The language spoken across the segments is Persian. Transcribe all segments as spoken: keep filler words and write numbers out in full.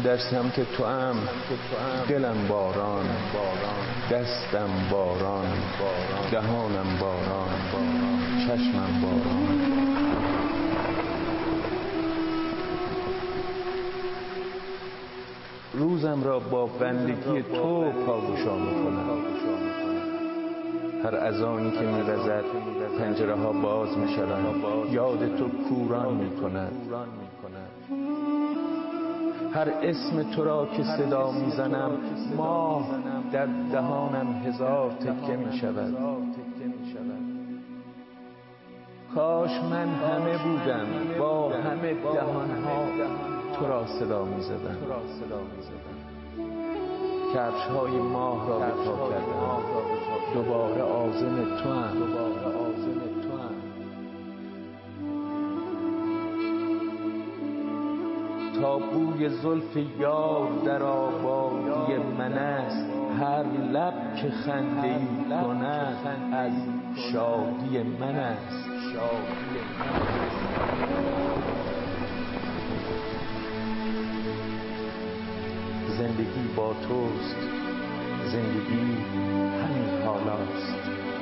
در سمت تو ام دلم باران، دستم باران، دهانم باران، چشمم باران. روزم را با بندگی تو پاگوشا میکنم. هر اذانی که میوزد پنجره ها باز میشوند، یاد تو کوران میکند. هر اسم تو را که صدا میزنم ماه در دهانم هزار تکه میشود. کاش من همه بودم با همه دهانها تو را صدا میزدم. کفش های ماه را به پا کردم، دوباره عازم تو هم. تا بوی زلف یار در آبادی من است، هر لب که خنده ای کند از شادی من است. زندگی با توست، زندگی همین حالاست.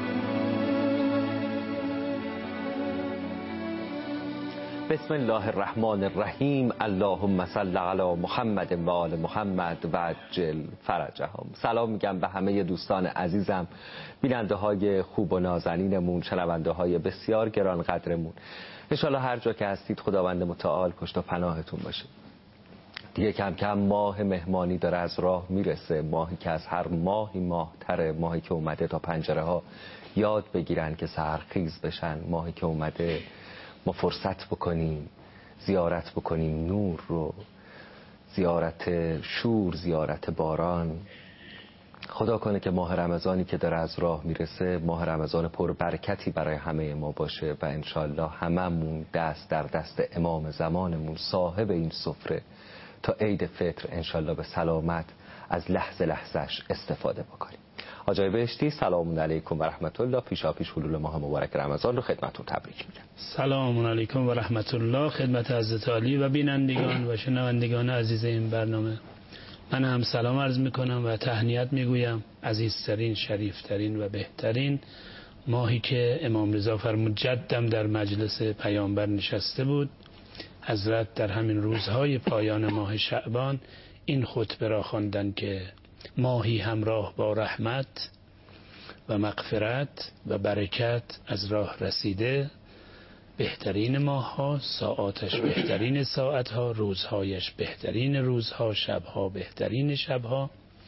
بسم الله الرحمن الرحیم. اللهم صل علی محمد و آل محمد و عجل فرجهم. سلام میگم به همه دوستان عزیزم، بیننده های خوب و نازنینمون، شنونده های بسیار گران قدرمون. انشالله هر جا که هستید خداوند متعال پشت و پناهتون باشه. دیگه کم کم ماه مهمانی داره از راه میرسه، ماهی که از هر ماهی ماهتره، ماهی که اومده تا پنجره ها یاد بگیرن که سحرخیز بشن، ماهی که اومده ما فرصت بکنیم زیارت بکنیم نور رو، زیارت شور، زیارت باران. خدا کنه که ماه رمضانی که داره از راه میرسه ماه رمضان پر برکتی برای همه ما باشه و انشالله هممون دست در دست امام زمانمون صاحب این سفره تا عید فطر انشالله به سلامت از لحظه لحظهش استفاده بکنیم. آقای بهشتی سلام علیکم و رحمت الله. پیشا پیش حلول ماه مبارک رمضان رو خدمتتون تبریک میگم. سلام علیکم و رحمت الله خدمت حضرت علی و بینندگان و شنوندگان عزیز این برنامه. من هم سلام عرض میکنم و تهنیت میگویم عزیزترین، شریفترین و بهترین ماهی که امام رضا فرمود جدم در مجلس پیامبر نشسته بود. حضرت در همین روزهای پایان ماه شعبان این خطبه را خواندن که ماهی همراه با رحمت و مغفرت و برکت از راه رسیده، بهترین ماه ها، ساعاتش بهترین ساعت ها، روزهایش بهترین روزها، شبها بهترین شبها.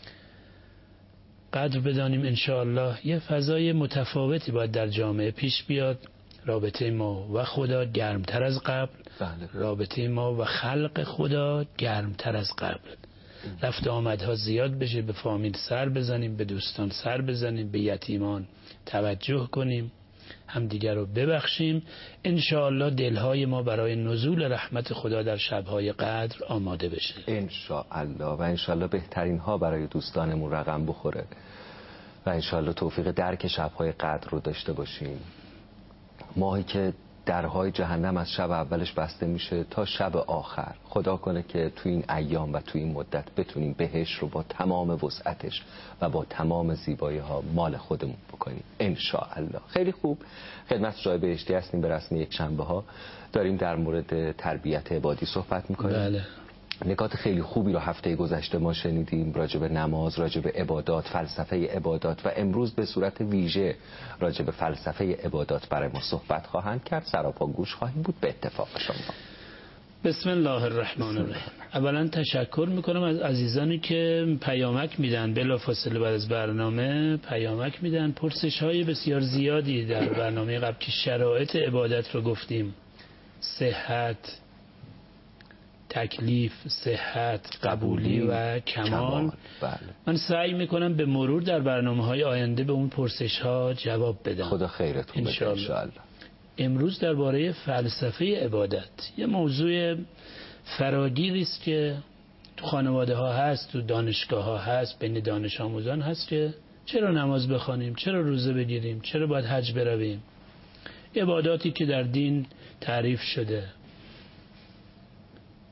قدر بدانیم انشاءالله یه فضای متفاوتی باید در جامعه پیش بیاد. رابطه ما و خدا گرمتر از قبل، رابطه ما و خلق خدا گرمتر از قبل. رفت آمدها زیاد بشه، به فامیل سر بزنیم، به دوستان سر بزنیم، به یتیمان توجه کنیم، همدیگر رو ببخشیم. انشاءالله دلهای ما برای نزول رحمت خدا در شبهای قدر آماده بشه انشاءالله و انشاءالله بهترین ها برای دوستانمون رقم بخوره و انشاءالله توفیق درک شبهای قدر رو داشته باشیم. ماهی که درهای جهنم از شب اولش بسته میشه تا شب آخر. خدا کنه که تو این ایام و تو این مدت بتونیم بهش رو با تمام وسعتش و با تمام زیبایی ها مال خودمون بکنیم انشاءالله. خیلی خوب، خدمت جای بهشتی هستیم. به رسم یک شنبه ها داریم در مورد تربیت عبادی صحبت میکنیم. بله. نکات خیلی خوبی رو هفته گذشته ما شنیدیم راجع به نماز، راجع به عبادات، فلسفه عبادات و امروز به صورت ویژه راجع به فلسفه عبادات برای ما صحبت خواهند کرد. سراپا گوش خواهیم بود به اتفاق شما. بسم الله الرحمن الرحیم. اولا تشکر میکنم از عزیزانی که پیامک میدن، بلافاصله بعد از برنامه پیامک میدن. پرسش های بسیار زیادی در برنامه قبل که شرایط عبادت رو گفتیم، صحت، تکلیف، صحت، قبولی و کمال. بله. من سعی میکنم به مرور در برنامه‌های آینده به اون پرسش ها جواب بدم. خدا خیرتون بده انشاءالله. امروز درباره فلسفه عبادت، یه موضوع فراگیری است که تو خانواده ها هست، تو دانشگاه ها هست، بین دانش آموزان هست که چرا نماز بخوانیم، چرا روزه بگیریم، چرا باید حج برویم. عباداتی که در دین تعریف شده.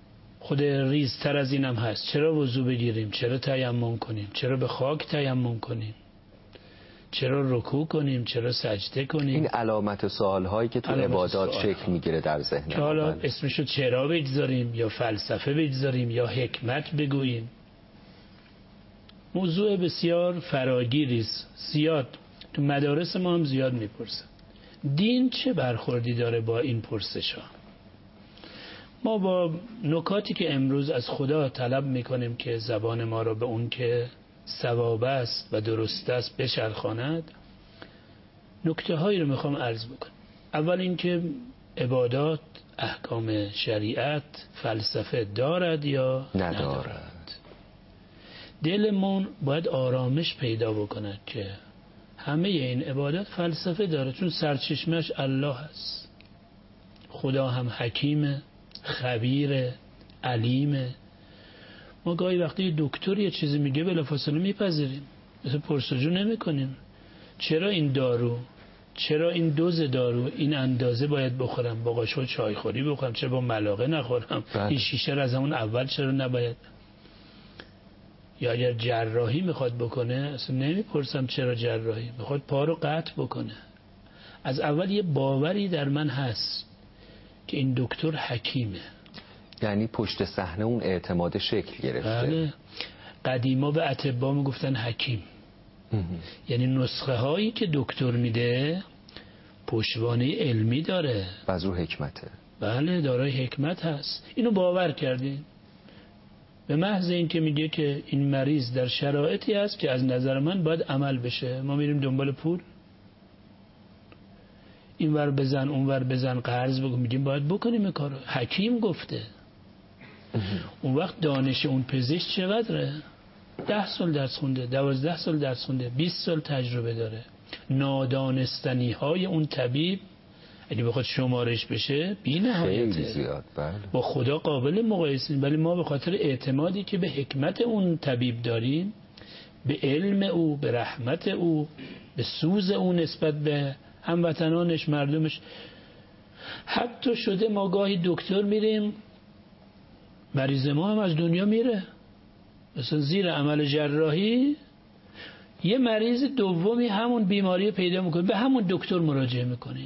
خود ریزتر از اینم هست. چرا وضو بگیریم؟ چرا تیمم کنیم؟ چرا به خاک تیمم کنیم؟ چرا رکوع کنیم؟ چرا سجده کنیم؟ این علامت سوال هایی که تو عبادات شکل میگیره در ذهن ما. حالا اسمشو چرا بگذاریم یا فلسفه بگذاریم یا حکمت بگوییم. موضوع بسیار فراگیری است. زیاد تو مدارس ما هم زیاد میپرسن دین چه برخوردی داره با این پرسش ها. ما با نکاتی که امروز از خدا طلب میکنیم که زبان ما را به اون که صواب است و درست است بچرخاند، نکته هایی رو میخوام عرض بکنم. اول اینکه عبادات، احکام شریعت، فلسفه دارد یا ندارد, ندارد. دلمون باید آرامش پیدا بکند که همه این عبادات فلسفه داره، چون سرچشمش الله هست. خدا هم حکیمه، خبیره، علیمه. ما گاهی وقتی دکتر یه چیزی میگه بلافاصله میپذیریم، مثلا پرسجو نمی کنیم چرا این دارو، چرا این دوز دارو این اندازه باید بخورم، با قاشق چای خوری بخورم، چرا با ملاقه نخورم، بله. این شیشه رو از همون اول چرا نباید. یا اگر جراحی میخواد بکنه اصلا نمیپرسم چرا جراحی، میخواد پا رو قطع بکنه، از اول یه باوری در من هست که این دکتر حکیمه. یعنی پشت صحنه اون اعتماد شکل گرفته. بله. قدیما به اطباء میگفتن حکیم. یعنی نسخه هایی که دکتر میده پشتوانه علمی داره و از رو حکمته. بله، دارای حکمت هست. اینو باور کردیم به محض این که میگه که این مریض در شرایطی هست که از نظر من باید عمل بشه، ما میریم دنبال پول، این ور بزن اون ور بزن قرض بگو، میگیم باید بکنیم این کارو، حکیم گفته. اون وقت دانش اون پزشک چقدره؟ ده سال درس خونده، دوازده سال درس خونده، بیست سال تجربه داره. نادانستنی های اون طبیب اگه بخواد شمارش بشه بی نهایته، زیاد. بله. با خدا قابل مقایسه، ولی ما به خاطر اعتمادی که به حکمت اون طبیب داریم، به علم او، به رحمت او، به سوز او نسبت به هموطنانش، مردمش، حتی شده ما گاهی دکتر میریم مریض ما هم از دنیا میره، مثلا زیر عمل جراحی یه مریض دومی همون بیماری پیدا میکنه، به همون دکتر مراجعه میکنه.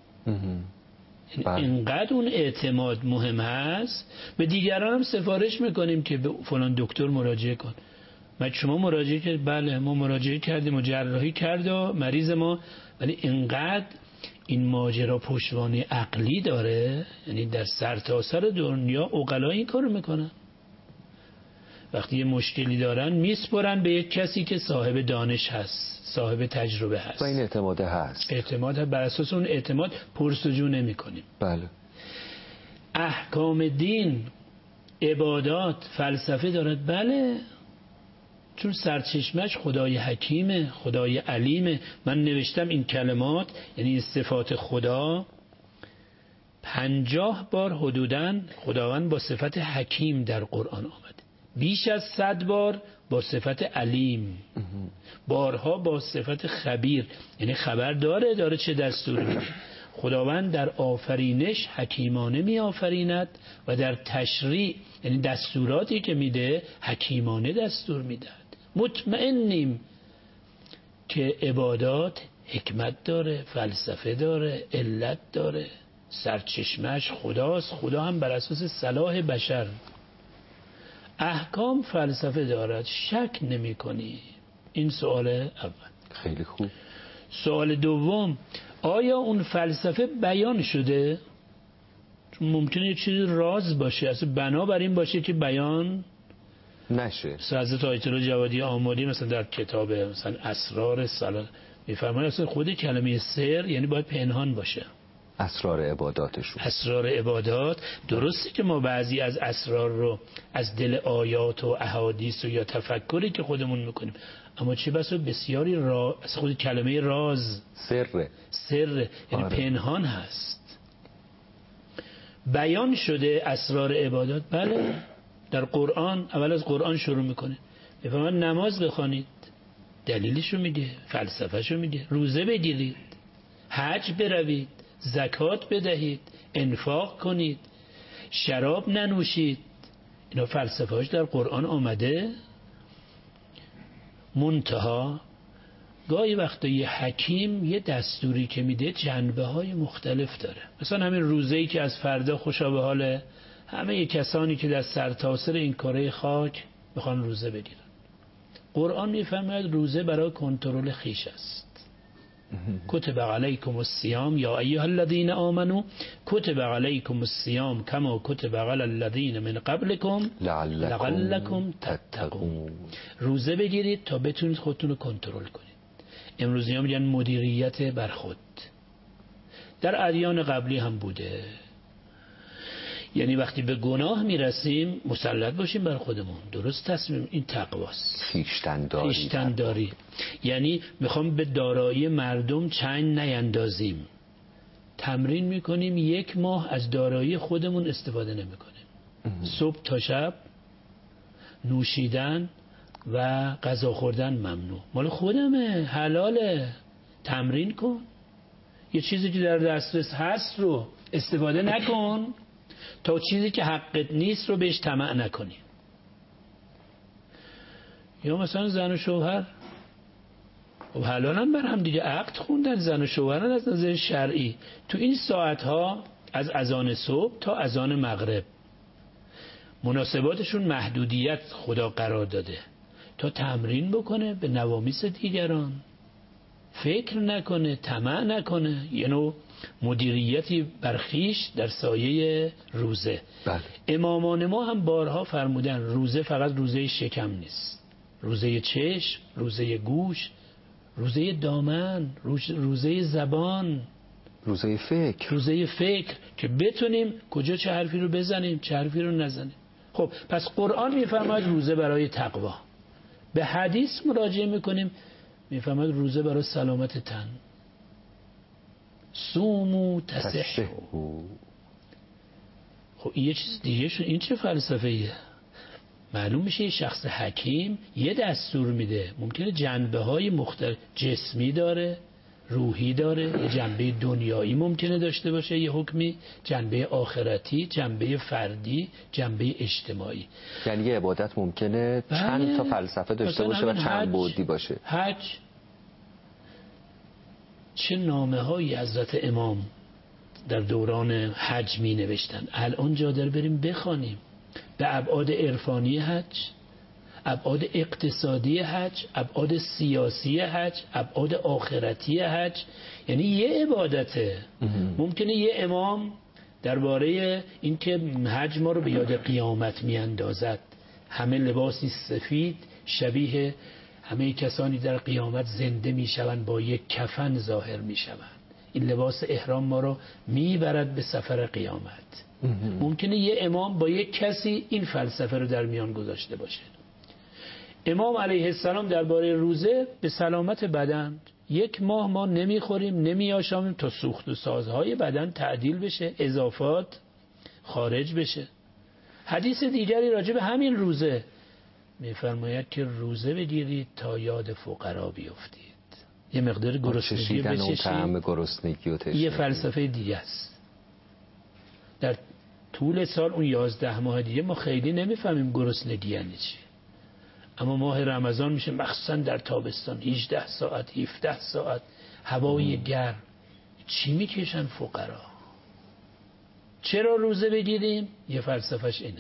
اینقدر اون اعتماد مهم هست. به دیگران هم سفارش میکنیم که به فلان دکتر مراجعه کن. ما شما مراجعه کرد؟ بله ما مراجعه کردیم و جراحی کرد و مریض ما، ولی اینقدر این ماجرا پشتوانه عقلی داره، یعنی در سرتاسر دنیا عقلا این کارو میکنن. وقتی یه مشکلی دارن میسپرن به یک کسی که صاحب دانش هست، صاحب تجربه هست، و این اعتماد هست. اعتماد هست. بر اساس اون اعتماد پرسجو نمی کنیم. بله. احکام دین، عبادات، فلسفه دارد، بله، چون سرچشمش خدای حکیمه، خدای علیمه. من نوشتم این کلمات، یعنی صفات خدا، پنجاه بار حدوداً خداوند با صفت حکیم در قرآن آمده، بیش از صد بار با صفت علیم، بارها با صفت خبیر، یعنی خبر داره داره چه دستور میده. خداوند در آفرینش حکیمانه می آفریند و در تشریع، یعنی دستوراتی که میده حکیمانه دستور میدهد. مطمئنیم که عبادات حکمت داره، فلسفه داره، علت داره، سرچشمش خداست. خدا هم بر اساس صلاح بشر. احکام فلسفه دارد، شک نمی کنی. این سوال اول. خیلی خوب. سوال دوم، آیا اون فلسفه بیان شده؟ چون ممکنه یه چیزی راز باشه، اصلا بنا بر این باشه که بیان نشه. حضرت آیت الله جوادی آمادی مثلا در کتاب مثلا اسرار صلاح میفرماید اصلا خود کلمه سر یعنی باید پنهان باشه. اسرار عباداتشون، اسرار عبادات. درسته که ما بعضی از اسرار رو از دل آیات و احادیث و یا تفکری که خودمون میکنیم، اما چه بسا بسیاری را از خود کلمه راز، سر سر یعنی آره. پنهان هست. بیان شده اسرار عبادات، بله، در قرآن. اول از قرآن شروع میکنه، میفهمن نماز بخوانید، دلیلشو میگه، فلسفهشو میگه، روزه بگیرید، حج بروید، زکات بدهید، انفاق کنید، شراب ننوشید، اینا فلسفه هاش در قرآن آمده. منتها گاهی وقتا یه حکیم یه دستوری که میده جنبه های مختلف داره. مثلا همین روزه‌ای که از فردا خوشا به حال همه کسانی که در سرتاسر این کره خاک میخوان روزه بگیرن. قرآن میفهمد روزه برای کنترل خیش است. کتب علیکم الصیام یا ایها الذین آمنوا کتب علیکم الصیام کما کتب علی الذین من قبلکم لعلکم تتقون. روزه بگیرید تا بتونید خودتون رو کنترل کنید. امروزی ها میگن مدیریت بر خود. در ادیان قبلی هم بوده. یعنی وقتی به گناه میرسیم مسلط باشیم بر خودمون. درست تصمیم، این تقواست. خویشتن‌داری. خویشتن‌داری یعنی میخوام به دارایی مردم چنگ نیندازیم. تمرین میکنیم یک ماه از دارایی خودمون استفاده نمیکنیم. صبح تا شب نوشیدن و غذا خوردن ممنوع. مال خودمه، حلاله. تمرین کن. یه چیزی که در دسترس هست رو استفاده نکن تا چیزی که حقت نیست رو بهش طمع نکنی. یا مثلا زن و شوهر و حلال هم بر هم دیگه عقد خوندن، زن و شوهرن از نظر شرعی تو این ساعتها از اذان صبح تا اذان مغرب مناسباتشون محدودیت خدا قرار داده تا تمرین بکنه به نوامیس دیگران، فکر نکنه، طمع نکنه. یه نوع مدیریتی برخیش در سایه روزه. بله. امامان ما هم بارها فرمودن روزه فقط روزه شکم نیست، روزه چشم، روزه گوش، روزه دامن، روزه زبان، روزه فکر، روزه فکر که بتونیم کجا چه حرفی رو بزنیم چه حرفی رو نزنیم. خب پس قرآن میفرماید روزه برای تقوا. به حدیث مراجعه میکنیم میفرماید روزه برای سلامت تن. سومو تصحو. خب این یه چیز دیگه شد. این چه فلسفه ایه؟ معلوم میشه یه شخص حکیم یه دستور میده، ممکنه جنبه های مختلف جسمی داره، روحی داره، یه جنبه دنیایی ممکنه داشته باشه، یه حکمی جنبه آخرتی، جنبه فردی، جنبه اجتماعی. یعنی یه عبادت ممکنه بله. چند تا فلسفه داشته باشه و چند بعدی باشه. حج چه نامه هایی حضرت امام در دوران حج می نوشتن، الان جا داره بریم بخوانیم. به ابعاد عرفانی حج، ابعاد اقتصادی حج، ابعاد سیاسی حج، ابعاد آخرتی حج. یعنی یه عبادته. ممکنه یه امام درباره این که حج ما رو به یاد قیامت می اندازد، همه لباسی سفید شبیه همه کسانی در قیامت زنده می شوند، با یک کفن ظاهر می شوند. این لباس احرام ما رو می برد به سفر قیامت. ممکنه یه امام با یک کسی این فلسفه رو در میان گذاشته باشه. امام علیه السلام درباره روزه به سلامت بدن، یک ماه ما نمیخوریم نمیآشامیم تا سوخت و سازهای بدن تعدیل بشه، اضافات خارج بشه. حدیث دیگری راجع به همین روزه میفرماید که روزه بگیرید تا یاد فقرا بیفتید. یه مقدار گرسنگی بچشید. یه فلسفه دیگه است. در طول سال اون یازده ماه دیگه ما خیلی نمیفهمیم گرسنگی یعنی چی، اما ماه رمضان میشه مخصوصا در تابستان هجده ساعت هفده ساعت هوای گرم. چی میکشن فقرا؟ چرا روزه بگیریم؟ یه فلسفهش اینه.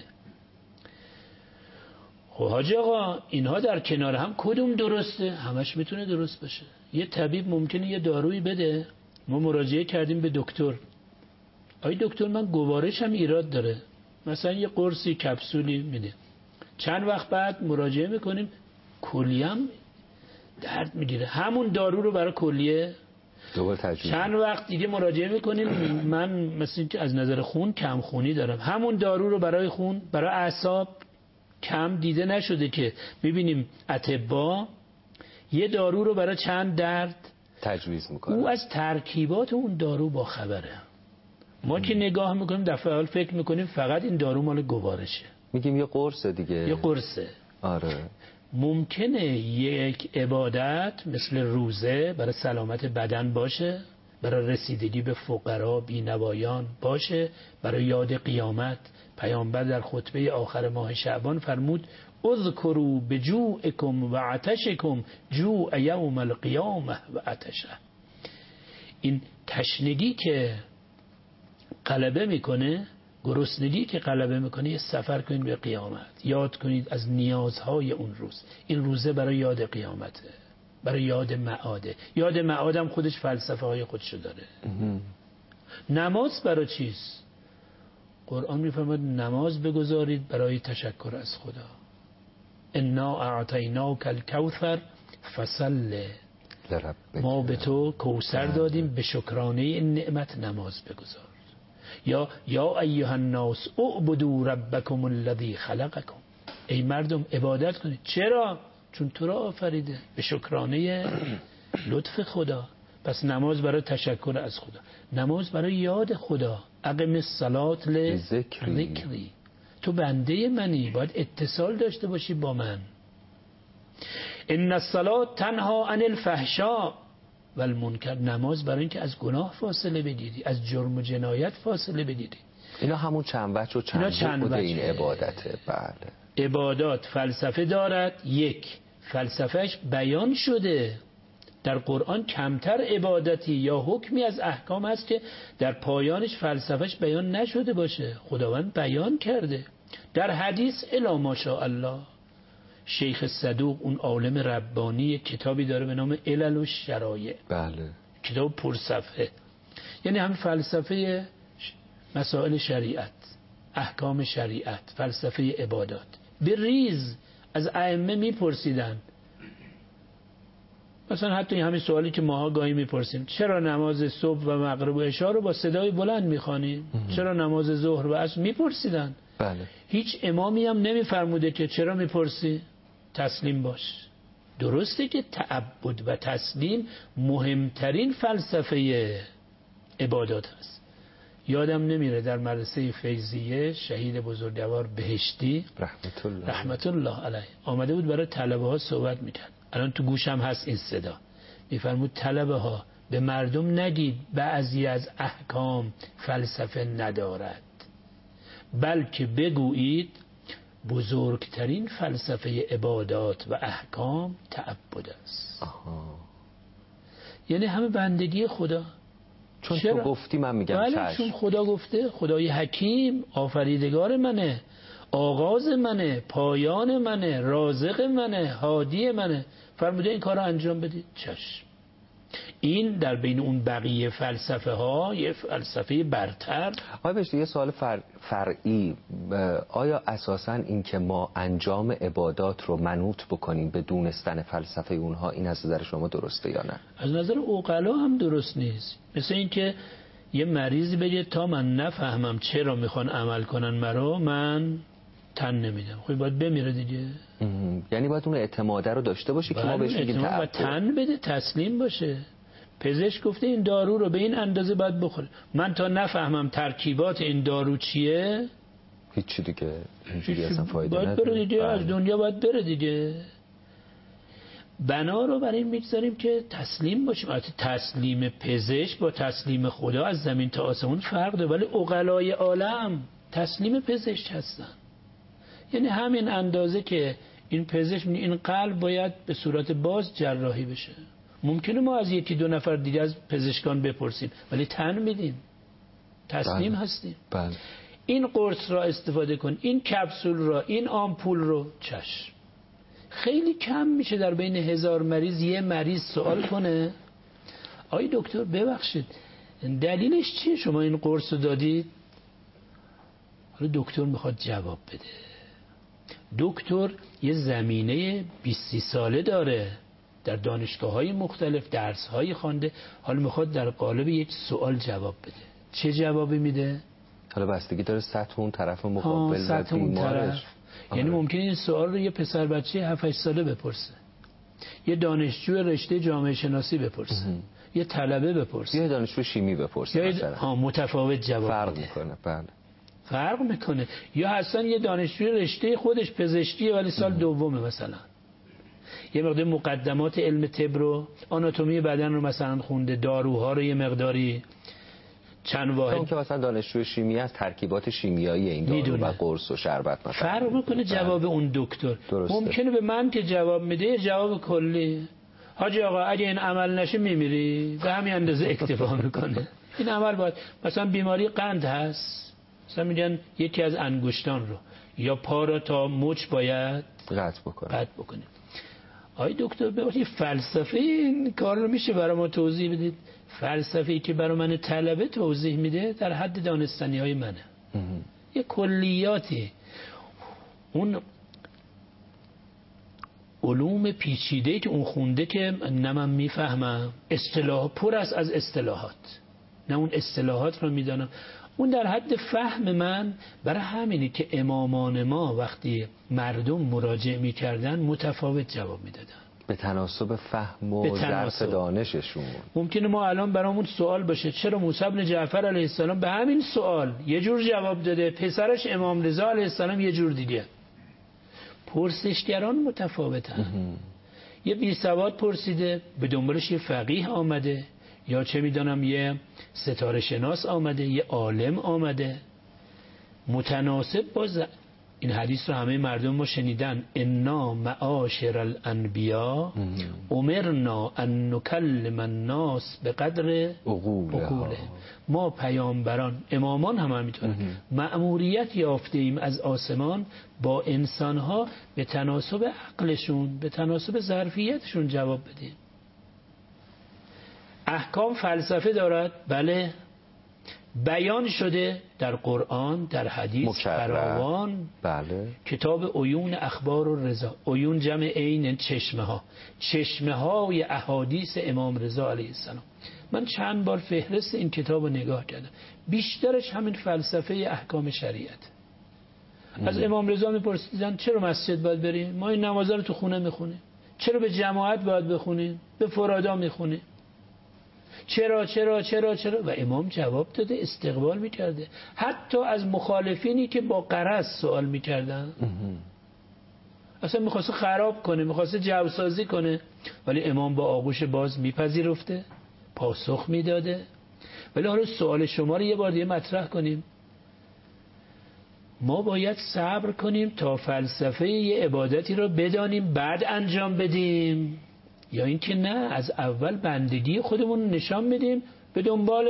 خب حاجی آقا اینها در کنار هم کدوم درسته؟ همش میتونه درست باشه. یه طبیب ممکنه یه دارویی بده، ما مراجعه کردیم به دکتر، آی دکتر من گوارشم ایراد داره، مثلا یه قرصی کپسولی میده. چند وقت بعد مراجعه میکنیم کلیم درد میگیره، همون دارو رو برای کلیه دوباره تجربه. چند وقت دیگه مراجعه میکنیم من مثلا از نظر خون کم خونی دارم، همون دارو رو برای خون، برای اعصاب کم دیده نشده که میبینیم اطباء یه دارو رو برای چند درد تجویز میکنه. او از ترکیبات اون دارو با خبره. ما که نگاه میکنیم دفعه اول فکر میکنیم فقط این دارو مال گوارشه، میگیم یه قرصه دیگه، یه قرصه. آره. ممکنه یک عبادت مثل روزه برای سلامت بدن باشه، برای رسیدگی به فقرا، بینوایان باشه، برای یاد قیامت. پیامبر در خطبه آخر ماه شعبان فرمود اذکروا بجوعکم و عطشکم جوع یوم القیامه و عطشه. این تشنگی که غلبه میکنه، گرسنگی که غلبه میکنه، یه سفر کنید به قیامت، یاد کنید از نیازهای اون روز. این روزه برای یاد قیامته، برای یاد معاده. یاد معادم خودش فلسفه های خودشو داره. نماز برای چیست؟ قرآن میفرماید نماز بگذارید برای تشکر از خدا. انا اعطیناک الکوثر فصل، ما به تو کوثر دادیم، به شکرانه این نعمت نماز بگذار. یا یا ایها الناس اعبدوا ربکم الذی خلقکم، ای مردم عبادت کنید. چرا؟ چون تو را آفریده، به شکرانه لطف خدا. پس نماز برای تشکر از خدا، نماز برای یاد خدا. اقم الصلاة لذکری، تو بنده منی، باید اتصال داشته باشی با من. ان الصلاة تنها عن الفحشاء والمنکر، نماز برای اینکه از گناه فاصله بگیری، از جرم و جنایت فاصله بگیری. اینا همون چند وجه و چند, چند بوده این عبادته. بله. عبادات فلسفه دارد. یک، فلسفهش بیان شده در قرآن. کمتر عبادتی یا حکمی از احکام هست که در پایانش فلسفهش بیان نشده باشه. خداوند بیان کرده. در حدیث الا ماشاءالله، شیخ صدوق، اون عالم ربانی، کتابی داره به نام علل الشرایع. بله. کتاب پر صفحه، یعنی هم فلسفه مسائل شریعت، احکام شریعت، فلسفه عبادات. به ریز از ائمه میپرسیدن. مثلا حتی همین سوالی که ماها گاهی میپرسیم، چرا نماز صبح و مغرب و عشا رو با صدای بلند میخوانیم؟ چرا نماز ظهر و عصر؟ میپرسیدن. بله. هیچ امامی هم نمیفرموده که چرا میپرسی؟ تسلیم باش. درسته که تعبد و تسلیم مهمترین فلسفه عبادات هست. یادم نمیره در مدرسه فیضیه شهید بزرگوار بهشتی رحمت الله رحمت الله علیه آمده بود برای طلبه ها صحبت میکرد. الان تو گوشم هست این صدا. میفرمود طلبه ها به مردم نگید بعضی از احکام فلسفه ندارد، بلکه بگویید بزرگترین فلسفه عبادات و احکام تعبد است. آها. یعنی همه بندگی خدا. چون چرا؟ تو گفتی من میگم بله، چشم. چون خدا گفته خدای حکیم آفریدگار منه، آغاز منه، پایان منه، رازق منه، هادی منه، فرموده این کار رو انجام بدید. چشم. این در بین اون بقیه فلسفه ها یه فلسفه برتر. آیا بهشتی یه سوال فر... فرعی، آیا اساساً این که ما انجام عبادات رو منوط بکنیم به دونستن فلسفه اونها، این از نظر شما درسته یا نه؟ از نظر عقلا هم درست نیست. مثل این که یه مریضی بگه تا من نفهمم چرا میخوان عمل کنن مرا، من تن نمیدم. خب باید بمیره دیگه. یعنی باید اون اعتماده رو داشته باشه که ما بهش میگیم تعبد. و تن بده، تسلیم باشه. پزشک گفته این دارو رو به این اندازه باید بخوره، من تا نفهمم ترکیبات این دارو چیه هیچی دیگه اینجوری اصلا فایده نداره. باید بره دیگه، از دنیا باید بره دیگه. بنا رو برای این میگذاریم که تسلیم باشیم. البته تسلیم پزشک با تسلیم خدا از زمین تا آسمون فرق داره، ولی عقلای عالم تسلیم پزشک هستن. یعنی همین اندازه که این پزشک این قلب باید به صورت باز جراحی بشه. ممکنه ما از یکی دو نفر دیگه از پزشکان بپرسیم، ولی تن میدیم، تسلیم بله. هستیم. بله. این قرص را استفاده کن، این کپسول را، این آمپول رو. چشم. خیلی کم میشه در بین هزار مریض یه مریض سوال کنه آی دکتر ببخشید دلیلش چیه شما این قرص رو دادید؟ حالا دکتر میخواد جواب بده. دکتر یه زمینه بیست ساله داره، در دانشگاه‌های مختلف درس‌های خوانده، حالا میخواد در قالب یک سوال جواب بده. چه جوابی میده؟ حالا بستگی داره سطح اون طرف مقابل و بیمارش. یعنی ممکنه این سوال رو یه پسر بچه هفت هشت ساله بپرسه، یه دانشجو رشته جامعه شناسی بپرسه، یه طلبه بپرسه، یه دانشجو شیمی بپرسه یا مثلا. ها متفاوت جواب فرق میده. میکنه. بله. فرق میکنه. یا اصلا یه دانشجو رشته خودش پزشکیه ولی سال دومه مثلا. یه مقدار مقدمات علم طب رو، آناتومی بدن رو مثلا خونده، داروها رو یه مقداری چند واحد. اون که مثلا دانشجوی شیمی از ترکیبات شیمیایی این دارو میدونه. و قرص و شربت مثلا فرق میکنه جواب اون دکتر. درسته. ممکنه به من که جواب میده جواب کلی، حاجی آقا اگه این عمل نشه میمیری، به همین اندازه اکتفا میکنه. این عمل باید، مثلا بیماری قند هست، مثلا میگن یکی از انگشتان رو یا پا رو تا مچ باید قطع بکنه. قطع بکنه. آی دکتر به فلسفه این کار رو میشه برای ما توضیح بدید؟ فلسفه‌ای که برای من طلبه توضیح میده در حد دانستنی های منه. یه کلیاتی، اون علوم پیچیده که اون خونده که نه من میفهمم، اصطلاح پر است از اصطلاحات، نه اون اصطلاحات رو میدانم، اون در حد فهم من. برای همینی که امامان ما وقتی مردم مراجعه میکردن متفاوت جواب میدادن، به تناسب فهم و ظرف دانششون. ممکنه ما الان برامون سوال باشه چرا موسی بن جعفر علیه السلام به همین سوال یه جور جواب داده، پسرش امام رضا علیه السلام یه جور دیگه. پرسشگران متفاوتن. یه بی سواد پرسیده، به دنبالش یه فقیه آمده، یا چه میدانم یه ستاره شناس آمده، یه عالم آمده. متناسب با ز... این حدیث رو همه مردم ما شنیدن، انا معاشر الانبیا امرنا ان نکلم الناس به قدر عقوله. ما پیامبران، امامان هم همینطوره، مأموریت یافته ایم از آسمان با انسانها به تناسب عقلشون، به تناسب ظرفیتشون جواب بدیم. احکام فلسفه دارد، بله، بیان شده در قرآن، در حدیث فراوان. بله. کتاب عیون اخبار و رضا، عیون جمع عین چشمه ها، چشمه های احادیث امام رضا علیه السلام. من چند بار فهرست این کتاب رو نگاه کردم، بیشترش همین فلسفه احکام شریعت. از امام رضا میپرسیدن چرا مسجد باید بریم؟ ما این نمازا رو تو خونه میخونیم. چرا به جماعت باید بخونیم؟ به فرادا میخونیم. چرا چرا چرا چرا؟ و امام جواب داده، استقبال میکرده، حتی از مخالفینی که با غرض سوال میکردن. اصلا میخواسته خراب کنه، میخواسته جوسازی کنه، ولی امام با آغوش باز میپذیرفته، پاسخ میداده. ولی حالا سوال شما رو یه بار دیگه مطرح کنیم. ما باید صبر کنیم تا فلسفه یه عبادتی رو بدانیم بعد انجام بدیم، یا اینکه نه از اول بندگی خودمون نشان میدیم به دنبال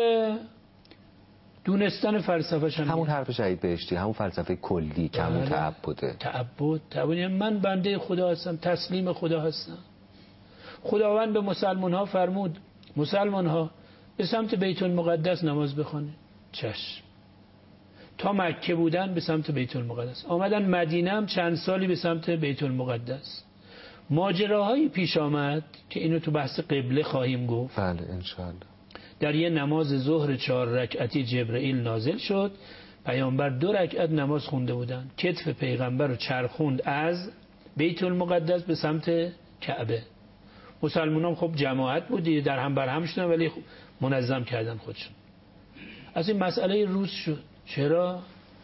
دونستن فلسفه. همون حرف شهید بهشتی، همون فلسفه کلی که همون تعبده. تعبد تعبد من بنده خدا هستم، تسلیم خدا هستم. خداوند به مسلمان ها فرمود مسلمان ها به سمت بیت المقدس نماز بخونید. چشم. تا مکه بودن به سمت بیت المقدس، آمدن مدینه هم چند سالی به سمت بیت المقدس. ماجراهایی پیش آمد که اینو تو بحث قبله خواهیم گفت. بله انشاءالله. در یه نماز ظهر چهار رکعتی جبرئیل نازل شد، پیامبر دو رکعت نماز خونده بودن، کتف پیغمبر رو چرخوند از بیت المقدس به سمت کعبه. مسلمانان خب جماعت بودی، در هم بر هم شدن، ولی منظم کردن خودشون. از این مسئله روز شد. چرا؟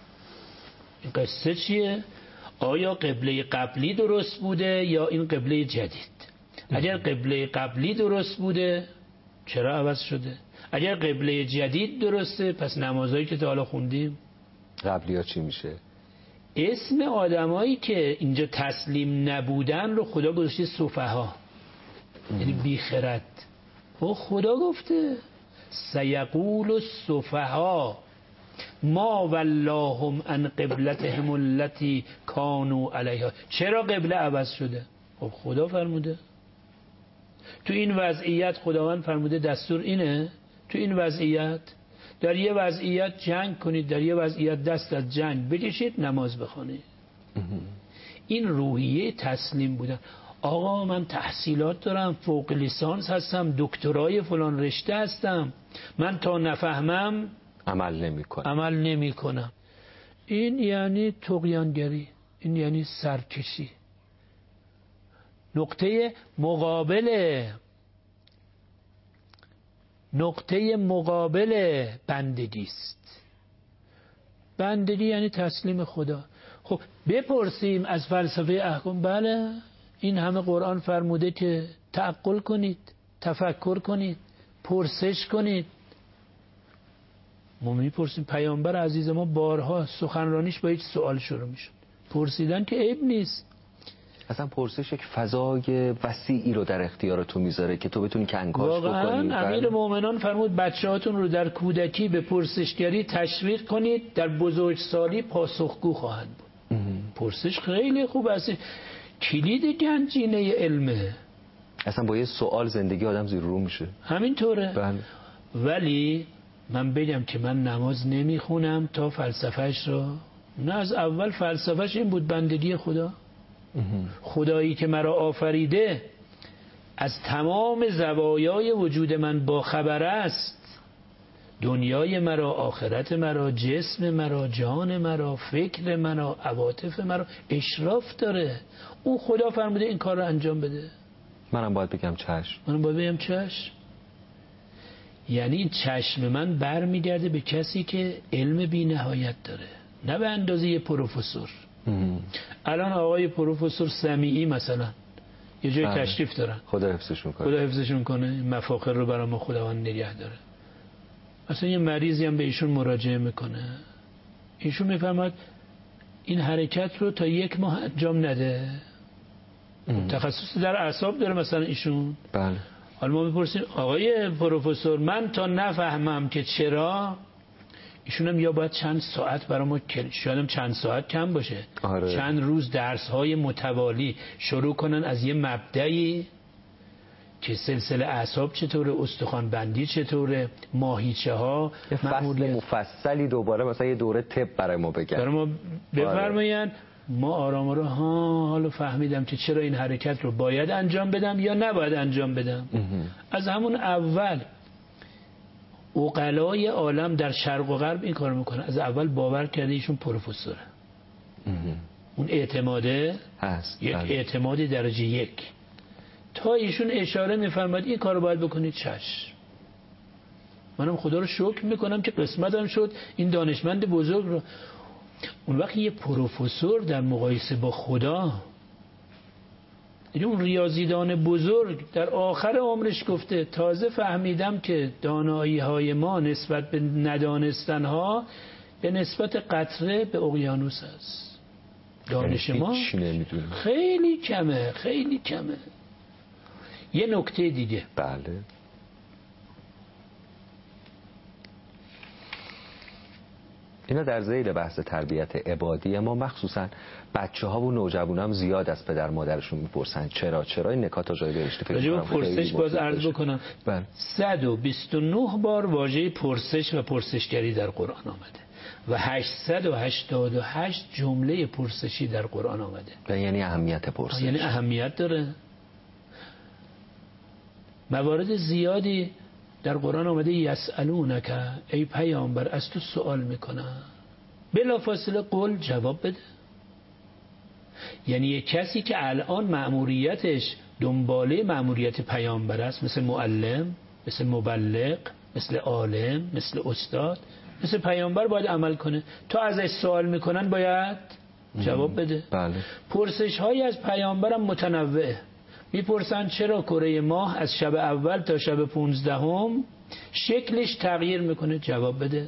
این قصه چیه؟ آیا قبله قبلی درست بوده یا این قبله جدید؟ اگر قبله قبلی درست بوده چرا عوض شده؟ اگر قبله جدید درسته پس نمازهایی که تا حالا خوندیم قبلی ها چی میشه؟ اسم آدمایی که اینجا تسلیم نبودن رو خدا گذاشته سفها، یعنی بیخرد. و خدا گفته سیقول السفها ما واللهم عن قبلتهم التي كانوا علیها. چرا قبله عوض شده؟ خب خدا فرموده. تو این وضعیت خداوند فرموده دستور اینه، تو این وضعیت در یه وضعیت جنگ کنید، در یه وضعیت دست از جنگ بکشید، نماز بخونید. این روحیه تسلیم بودن. آقا من تحصیلات دارم، فوق لیسانس هستم، دکترای فلان رشته هستم، من تا نفهمم عمل نمی کنم. عمل نمی کنم. این یعنی طغیانگری، این یعنی سرکشی. نقطه مقابل نقطه مقابل بندگی است. بندگی یعنی تسلیم خدا. خب بپرسیم از فلسفه احکام، بله این همه قرآن فرموده که تعقل کنید، تفکر کنید، پرسش کنید. ما میپرسیم. پیامبر عزیز ما بارها سخنرانیش با یک سوال شروع میشد. پرسیدن که عیب نیست. اصلا پرسش یک فضای وسیعی رو در اختیار تو میذاره که تو بتونی کنکاش بکنی. واقعا امیر مومنان فرمود بچه‌هاتون رو در کودکی به پرسشگری تشویق کنید، در بزرگسالی پاسخگو خواهند بود. پرسش خیلی خوب است، کلید گنجینه علمه. اصلا با یه سوال زندگی آدم زیر رو میشه. همینطوره. بله. ولی من بگم که من نماز نمیخونم تا فلسفهش رو، نه، از اول فلسفهش این بود بندگی خدا. خدایی که مرا آفریده از تمام زوایای وجود من با خبر است. دنیای مرا، آخرت مرا، جسم مرا، جان مرا، فکر مرا، عواطف مرا اشراف داره. اون خدا فرموده این کار رو انجام بده. منم باید بگم چشم. منم باید بگم چشم. یعنی این چشم من بر میگرده به کسی که علم بی نهایت داره، نه به اندازه یه پروفسور. الان آقای پروفسور سمیعی مثلا یه جای بله. تشریف دارن، خدا حفظشون کنه. خدا حفظشون کنه، مفاخر رو برای ما خداوند نگه داره. مثلا یه مریضی هم به ایشون مراجعه میکنه، ایشون میفهمد این حرکت رو تا یک ماه انجام نده. تخصص در اعصاب داره مثلا ایشون. بله. حالا ما میپرسیم آقای پروفسور من تا نفهمم که چرا، ایشون هم یا باید چند ساعت برای ما، شاید هم چند ساعت کم باشه، آره. چند روز درس های متوالی شروع کنن از یه مبدئی که سلسله اعصاب چطوره، استخوان بندی چطوره، ماهیچه ها، یه فصل مفصلی دوباره مثلا یه دوره طب برای ما بگن، برای ما بفرمایین. ما آرام رو ها حالا فهمیدم که چرا این حرکت رو باید انجام بدم یا نباید انجام بدم. از همون اول عقلای عالم در شرق و غرب این کار میکنه، از اول باور کرده ایشون پروفسوره. اون اعتماده هست. یک بله. اعتمادی درجه یک، تا ایشون اشاره میفرماد این کار رو باید بکنید. چشم. منم خدا رو شکر میکنم که قسمتم شد این دانشمند بزرگ رو. اون وقت یه پروفسور در مقایسه با خدا، اون ریاضیدان بزرگ در آخر عمرش گفته تازه فهمیدم که دانایی های ما نسبت به ندانستن ها به نسبت قطره به اقیانوس است. دانش ما خیلی کمه، خیلی کمه. یه نکته دیگه. بله. اینا در ذیل بحث تربیت عبادی ما، مخصوصا بچه ها و نوجوان هم زیاد از پدر مادرشون میپرسن چرا چرا این نکات ها جای برشته فکر کنم پرسش باز عرض بکنم. بله. صد و بیست و نه بار واژه پرسش و پرسشگری در قرآن آمده و هشتصد و هشتاد و هشت جمله پرسشی در قرآن آمده. یعنی اهمیت پرسش، یعنی اهمیت داره. موارد زیادی در قرآن آمده یسألونک، ای پیامبر از تو سوال میکنن، بلافاصله قل جواب بده. یعنی یک کسی که الان مأموریتش دنباله مأموریت پیامبر است، مثل معلم، مثل مبلغ، مثل عالم، مثل استاد، مثل پیامبر باید عمل کنه. تا ازش سوال میکنن باید جواب بده. بله. پرسش های از پیامبرم متنوعه. میپرسن چرا کره ماه از شب اول تا شب پونزدهم شکلش تغییر میکنه، جواب بده.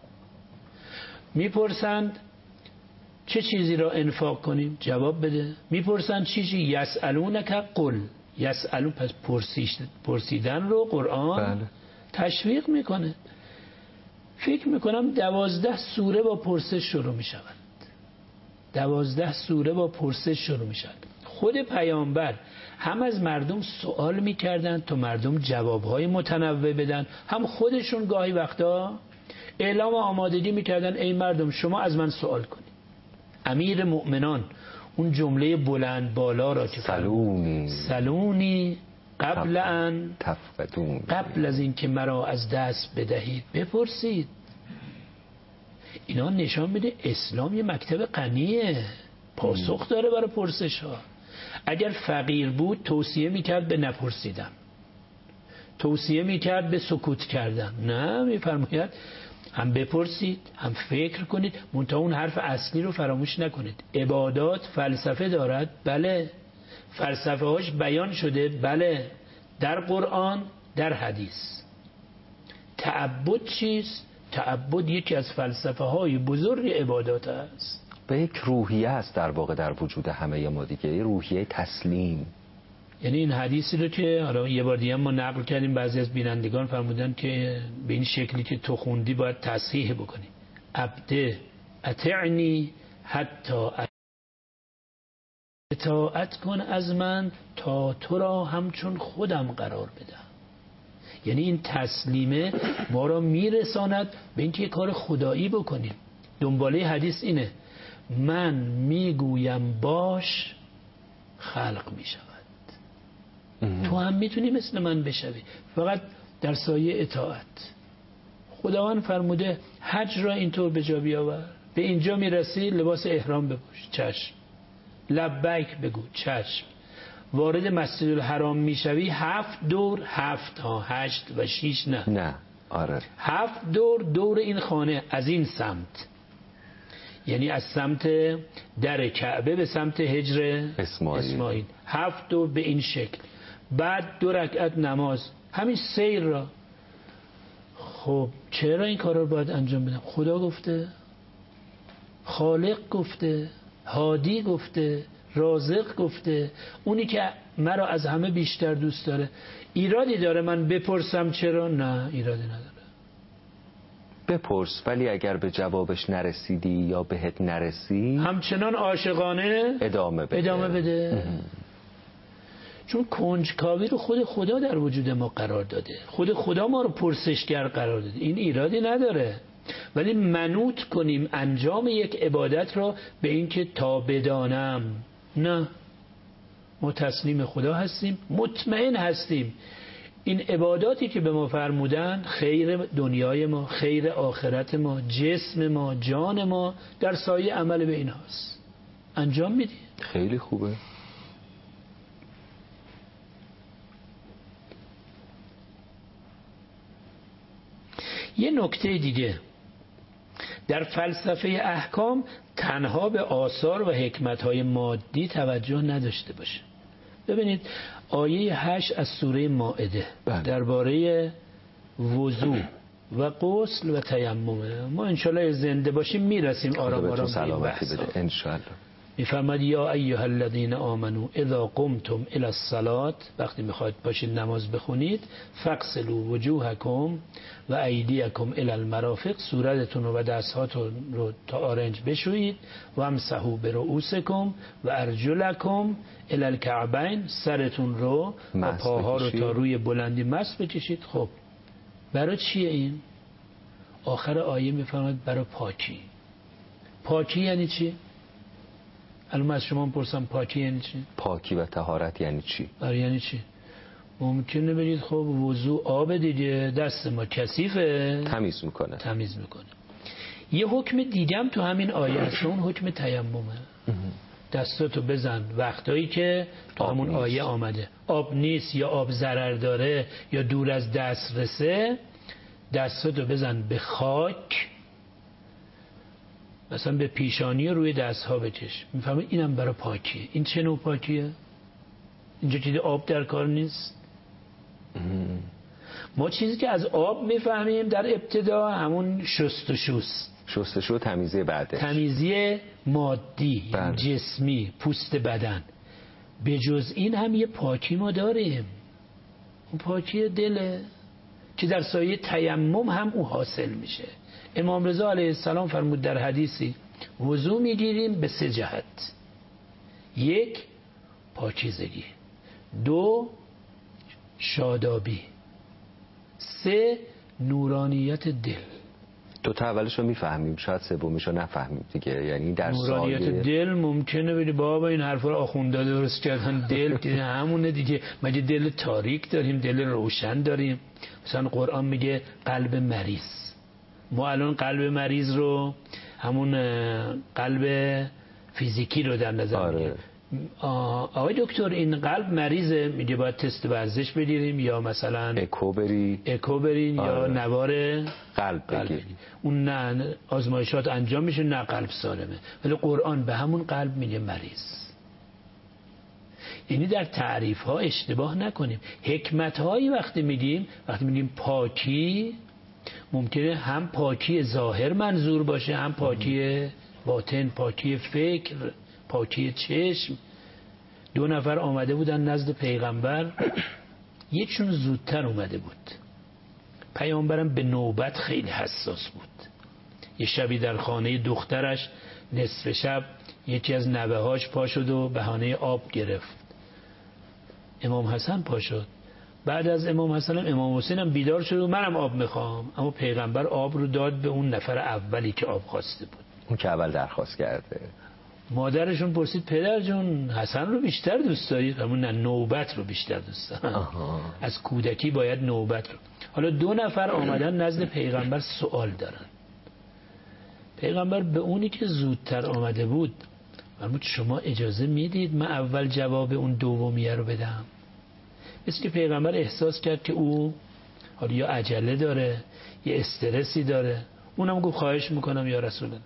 میپرسند چه چیزی را انفاق کنیم، جواب بده. میپرسند چیزی، یسألونک قل، یسألون، پس پرسیدن رو قرآن بله. تشویق میکنه. فکر میکنم دوازده سوره با پرسش شروع میشوند. دوازده سوره با پرسش شروع میشوند. خود پیامبر هم از مردم سوال میکردن تا مردم جوابهای متنوع بدن، هم خودشون گاهی وقتا اعلام آمادگی میکردن ای مردم شما از من سوال کنید. امیر مؤمنان اون جمله بلند بالا را که سلونی سلونی قبل ان تفقدون، قبل از این که مرا از دست بدهید بپرسید. اینا نشان میده اسلام یه مکتب غنیه، پاسخ داره برای پرسش ها. اگر فقیر بود توصیه میکرد به نپرسیدن، توصیه میکرد به سکوت کردن. نه، میفرماید هم بپرسید هم فکر کنید، منتها اون حرف اصلی رو فراموش نکنید. عبادات فلسفه دارد، بله، فلسفه هاش بیان شده، بله، در قرآن، در حدیث. تعبد چیست؟ تعبد یکی از فلسفه های بزرگ عبادات است. به یک روحیه است در واقع در وجود همه ما دیگه، روحیه تسلیم. یعنی این حدیثی رو که حالا یه بار دیگه ما نقل کردیم، بعضی از بینندگان فرمودن که به این شکلی که تو خوندی باید تصحیح بکنی. عبده اطعنی حتی اطاعت کن از من تا تو را همچون خودم قرار بدم. یعنی این تسلیمه ما را میرساند به اینکه کار خدایی بکنیم. دنباله حدیث اینه: من میگویم باش، خلق میشود. تو هم میتونی مثل من بشوی، فقط در سایه اطاعت. خداوند فرموده حج را اینطور به جا بیاور، به اینجا میرسی لباس احرام بپوش، چشم. لبیک بگو، چشم. وارد مسجد الحرام میشوی، هفت دور، هفت ها، هشت و شیش نه نه آره هفت دور دور این خانه، از این سمت، یعنی از سمت در کعبه به سمت حجر اسماعیل. اسماعیل هفت دور به این شکل. بعد دو رکعت نماز، همین سیر را. خب چرا این کار رو باید انجام بدم؟ خدا گفته، خالق گفته، هادی گفته، رازق گفته، اونی که مرا از همه بیشتر دوست داره. ایرادی داره من بپرسم چرا؟ نه، ایرادی نداره. بپرس، ولی اگر به جوابش نرسیدی یا بهت نرسی همچنان عاشقانه ادامه بده, ادامه بده. چون کنجکاوی رو خود خدا در وجود ما قرار داده، خود خدا ما رو پرسشگر قرار داده. این ایرادی نداره، ولی منوط کنیم انجام یک عبادت رو به این که تا بدانم. نه، ما تسلیم خدا هستیم، مطمئن هستیم این عباداتی که به ما فرمودن خیر دنیای ما، خیر آخرت ما، جسم ما، جان ما در سایه عمل به این هاست. انجام میدیم. خیلی خوبه. یه نکته دیگه در فلسفه احکام، تنها به آثار و حکمت‌های مادی توجه نداشته باشه. ببینید آیه هشت از سوره مائده درباره وضو و غسل و تیمم، ما انشالله زنده باشیم میرسیم آرام آرام به این بحث. انشالله. میفرماد یا ایها الذین آمنو اذا قمتم الی الصلاة، وقتی میخواید پاشید نماز بخونید، فاغسلوا وجوهکم و ایدیکم الی المرافق، صورتتون و دستهاتون رو تا آرنج بشویید، و امسحوا برؤوسکم و ارجلکم الی الکعبین، سرتون رو و پاها رو تا روی بلندی مس بکشید. خب برای چیه این؟ آخر آیه میفرماد برای پاکی. پاکی یعنی چی؟ الان من از شما پرسم پاکی یعنی چی؟ پاکی و طهارت یعنی چی؟ آره یعنی چی؟ ممکنه بگید خب وضو آب دیگه، دست ما کثیفه، تمیز میکنه تمیز میکنه. یه حکم دیگه تو همین آیه است، اون حکم تیممه. دستاتو بزن وقتایی که تو همون نیست. آیه آمده آب نیست یا آب ضرر داره یا دور از دست رسه، دستاتو بزن به خاک، مثلا به پیشانی روی دست ها بکش. میفهمید اینم برای پاکیه. این چه نوع پاکیه؟ اینجا که آب در کار نیست. ما چیزی که از آب میفهمیم در ابتدا همون شستشوست. شستشو تمیزی بعدش، تمیزی مادی بله. جسمی، پوست بدن. به جز این هم یه پاکی ما داریم، اون پاکی دله که در سایه تیمم هم او حاصل میشه. امام رضا علیه السلام فرمود در حدیثی وضو میگیریم به سه جهت: یک، پاکیزگی، دو، شادابی، سه، نورانیت دل. دو تا اولش رو میفهمیم، شاید سومیش رو نفهمیم دیگه. یعنی در نورانیت سایه دل ممکنه بگی بابا این حرفا رو آخوندا درست کردن، دل دیگه همونه دیگه. مگه دل تاریک داریم؟ دل روشن داریم. مثلا قرآن میگه قلب مریض. ما الان قلب مریض رو همون قلب فیزیکی رو در نظر آره. میگیریم. آقای دکتر این قلب مریضه، میگه باید تست ورزش بدیریم یا مثلا اکو بری اکو برین آره. یا نوار قلب بگیر. اون نه آزمایشات انجام میشه، نه قلب سالمه. ولی قرآن به همون قلب میگه مریض. یعنی در تعریف ها اشتباه نکنیم. حکمت هایی وقتی میگیم، وقتی میگیم پاکی، ممکنه هم پاکی ظاهر منظور باشه، هم پاکی باطن، پاکی فکر، پاکی چشم. دو نفر آمده بودن نزد پیغمبر، یکشون زودتر اومده بود. پیامبرم به نوبت خیلی حساس بود. یه شبی در خانه دخترش نصف شب یکی از نوه‌هاش پا شد و بهانه آب گرفت. امام حسن پا شد. بعد از امام حسن هم امام حسین هم بیدار شد و منم آب میخوام. اما پیغمبر آب رو داد به اون نفر اولی که آب خواسته بود، اون که اول درخواست کرده. مادرشون پرسید پدر جون حسن رو بیشتر دوست دارید؟ همون نه، نوبت رو بیشتر دوست دارم. از کودکی باید نوبت رو. حالا دو نفر آمدن نزد پیغمبر سوال دارن. پیغمبر به اونی که زودتر آمده بود فرمود شما اجازه میدید من اول جواب اون دومیه رو بدم؟ مثل که پیغمبر احساس کرد که او حالا یا عجله داره یا استرسی داره. اونم گفت خواهش میکنم یا رسول الله.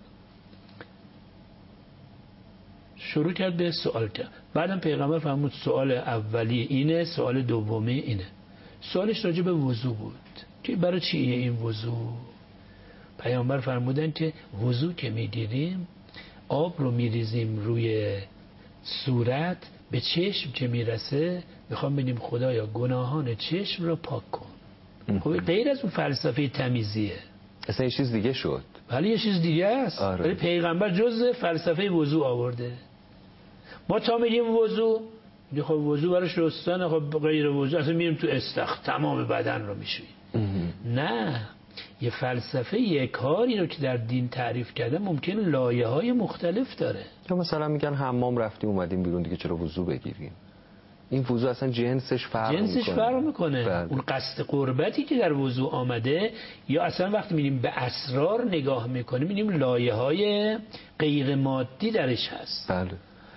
شروع کرد به سوال کرد. بعدم پیغمبر فرمود سوال اولی اینه، سوال دومی اینه. سوالش راجع به وضو بود که برای چیه این وضو؟ پیامبر فرمودن که وضو که میگیریم آب رو میریزیم روی صورت، به چشم که میرسه میخوام بگیم خدایا گناهان چشم رو پاک کن. خب غیر از اون فلسفه تمیزیه، اصلا یه چیز دیگه شد. ولی یه چیز دیگه است. آره. ولی پیغمبر جز فلسفه وضو آورده. ما تا میگیم وضو، میگه خب وضو برای شستن، خب غیر وضو اصلا میریم تو استخر تمام بدن رو میشویم. نه، یه فلسفه یک کاری رو که در دین تعریف کرده ممکن لایه های مختلف داره. یا مثلا میگن حمام رفتیم اومدیم بیرون دیگه چرا وضو بگیریم؟ این وضو اصلا جنسش فرق میکنه. جنسش فرق میکنه. بله. اون قصد قربتی که در وضو آمده، یا اصلا وقتی میریم به اسرار نگاه میکنیم میبینیم لایه های غیر مادی درش هست. بله.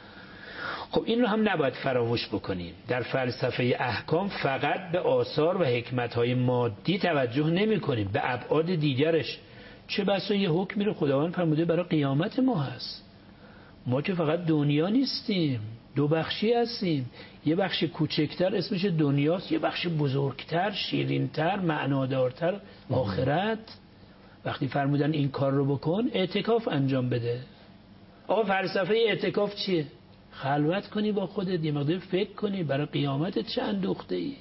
خب این رو هم نباید فراموش بکنیم. در فلسفه احکام فقط به آثار و حکمت‌های مادی توجه نمی‌کنیم، به ابعاد دیگرش. چه بسا یه حکمی رو خداوند فرموده برای قیامت ما هست. ما که فقط دنیا نیستیم، دو بخشی هستیم. یه بخش کوچکتر اسمش دنیاست، یه بخش بزرگتر، شیرین‌تر، معنادارتر آخرت. وقتی فرمودن این کار رو بکن، اعتکاف انجام بده. آقا فلسفه اعتکاف چیه؟ خلوت کنی با خودت، یه مقدار فکر کنی برای قیامتت چه اندوخته ای.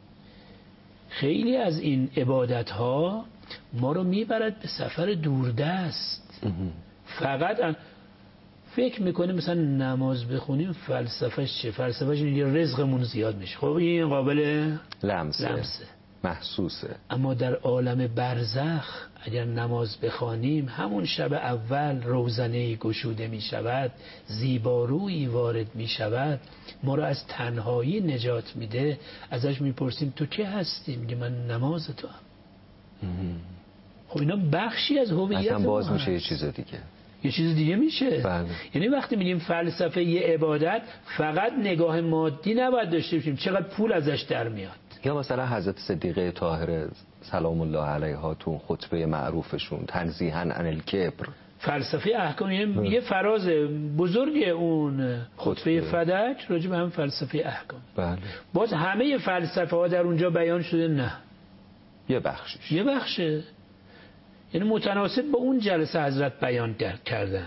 خیلی از این عبادت ها ما رو میبرد به سفر دوردست. فقط ان... فکر میکنیم مثلا نماز بخونیم فلسفهش چه؟ فلسفهش اینه رزقمون زیاد میشه. خب این قابل لمسه, لمسه. محسوسه. اما در عالم برزخ اگر نماز بخوانیم همون شب اول روزنه گشوده می شود، زیبارویی وارد می شود، ما را از تنهایی نجات میده. ازش میپرسیم تو که هستی؟ میگه من نماز تو هم. خب اینا بخشی از هویت اصلا باز ما میشه هست. یه چیز دیگه، یه چیز دیگه میشه. بله. یعنی وقتی میگیم فلسفه یه عبادت فقط نگاه مادی نباید داشته باشیم چقدر پول ازش در میاد. یا مثلا حضرت صدیقه طاهره سلام الله علیها تو خطبه معروفشون تنزیها عن الکبر، فلسفه احکام یه, یه فراز بزرگ اون خطبه فدک راجع به هم فلسفه احکام. بله. باز همه فلسفه ها در اونجا بیان شده؟ نه، یه بخشش یه بخشه. یعنی متناسب با اون جلسه حضرت بیان کردن.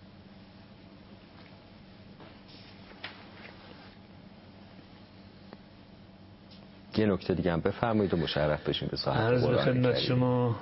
یه نکته دیگه هم بفرمایید و مشرف بشیم به صاحب عرض قرآن خدمت کریم. شما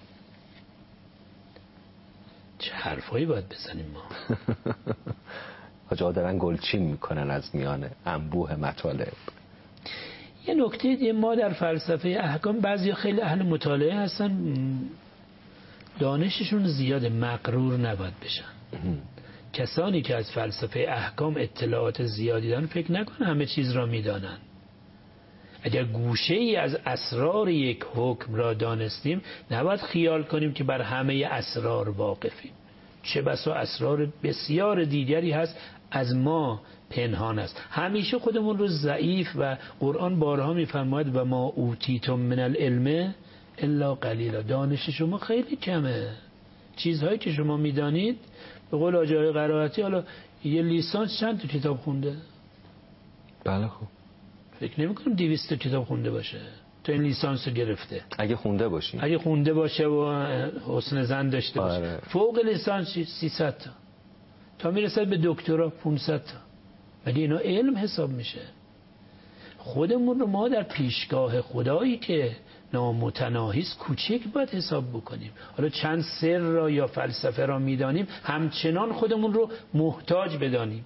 چه حرفایی باید بزنیم ما؟ حاج دارن گلچین میکنن از میان انبوه مطالب. یه نکته دیگه، ما در فلسفه احکام بعضی خیلی اهل مطالعه هستن، دانششون زیاده، مغرور نباید بشن. کسانی که از فلسفه احکام اطلاعات زیادی دارن فکر نکنن همه چیز را میدانن. اگر گوشه ای از اسرار یک حکم را دانستیم نباید خیال کنیم که بر همه اسرار واقفیم. چه بسا اسرار بسیار دیگری هست از ما پنهان است. همیشه خودمون رو ضعیف، و قرآن بارها میفرماید و ما اوتیتم من العلم الا قلیلا، دانش شما خیلی کمه. چیزهایی که شما میدانید، به قول آقای قرائتی، حالا یه لیسانس چند تا کتاب خونده؟ بله خوب. فکر نمی کنم دویست کتاب خونده باشه تا این لیسانس رو گرفته. اگه خونده باشیم اگه خونده باشه و حسن زن داشته باشه. آره. فوق لیسانس سیصد تا تا میرسد به دکترا پانصد تا. ولی اینا علم حساب میشه. خودمون رو ما در پیشگاه خدایی که نامتناهیست کوچک باید حساب بکنیم. حالا چند سر را یا فلسفه را میدانیم، همچنان خودمون رو محتاج بدانیم.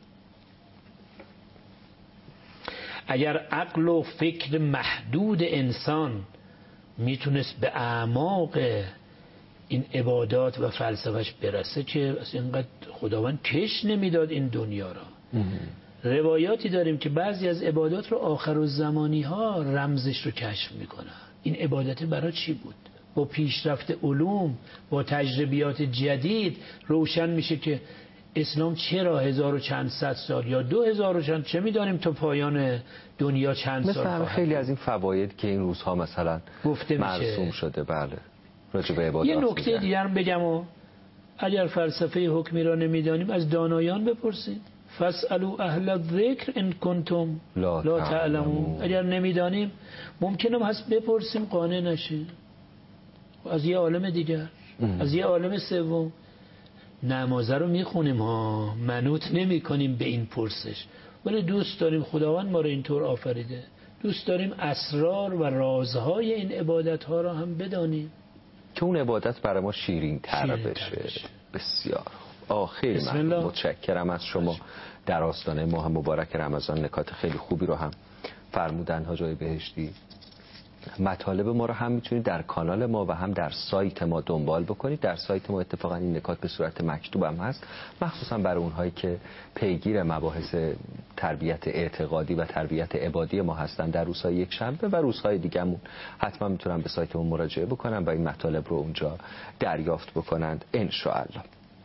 اگر عقل و فکر محدود انسان میتونست به اعماق این عبادات و فلسفهش برسه که اصلا اینقدر خداوند کش نمیداد این دنیا را. روایاتی داریم که بعضی از عبادات رو آخرالزمانی ها رمزش رو کشف میکنن. این عبادت برای چی بود؟ با پیشرفت علوم، با تجربیات جدید روشن میشه که اسلام چرا هزار و چند صد سال یا دو هزار و چند، چه میدانیم تا پایان دنیا چند مثل سال مثل خیلی از این فواید که این روزها مثلا گفته مرسوم میشه. شده. بله راجع به عبادات. یه نکته دیگر بگم و اگر فلسفه حکمی را نمیدانیم از دانایان بپرسید. فاسالوا اهل الذکر ان کنتم لا, لا تعلمون. تعلمون. اگر نمیدانیم ممکنه هست بپرسیم قانع نشیم از یه عالم دیگر ام. از یه عالم سوم. نمازه رو میخونیم ها، منوط نمی کنیم به این پرسش، ولی دوست داریم خداوند ما رو اینطور آفریده، دوست داریم اسرار و رازهای این عبادت ها رو هم بدانیم که اون عبادت برای ما شیرین تر شیرین بشه. تر بشه. بسیار خیلی ممنون، متشکرم از شما. در آستانه ماه مبارک رمضان نکات خیلی خوبی رو هم فرمودن حاج آقای بهشتی. مطالب ما رو هم میتونید در کانال ما و هم در سایت ما دنبال بکنید. در سایت ما اتفاقا این نکات به صورت مکتوب هم هست، مخصوصا برای اونهایی که پیگیر مباحث تربیت اعتقادی و تربیت عبادی ما هستن. در روزهای یک شنبه و روزهای دیگه‌مون حتما میتونن به سایت ما مراجعه بکنن و این مطالب رو اونجا دریافت بکنند ان شاء الله.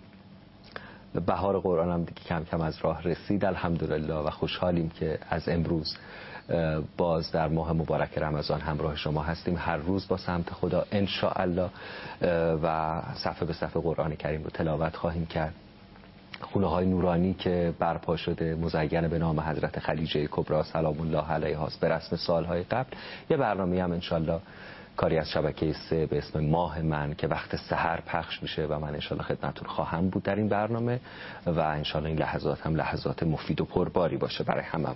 بهار قرآن هم دیگه کم کم از راه رسید الحمدلله و خوشحالیم که از امروز باز در ماه مبارک رمضان همراه شما هستیم، هر روز با سمت خدا ان شاء الله و صفحه به صفحه قرآن کریم رو تلاوت خواهیم کرد. خونه های نورانی که برپا شده مزین به نام حضرت خدیجه کبری سلام الله علیها به رسم سالهای قبل. یه برنامه هم ان شاء الله کاری از شبکه سه به اسم ماه من که وقت سحر پخش میشه و من ان شاء الله خدمتتون خواهم بود در این برنامه و ان شاء الله این لحظات هم لحظات مفید و پرباری باشه برای هممون.